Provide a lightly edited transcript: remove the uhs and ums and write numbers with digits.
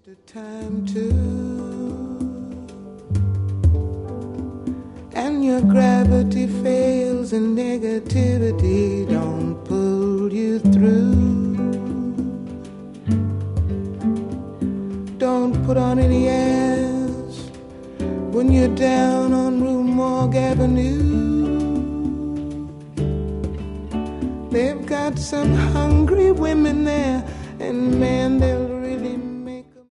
Time to, and your gravity fails and negativity don't pull you through. Don't put on any airs when you're down on Rue Morgue Avenue. They've got some hungry women there, and man, they'll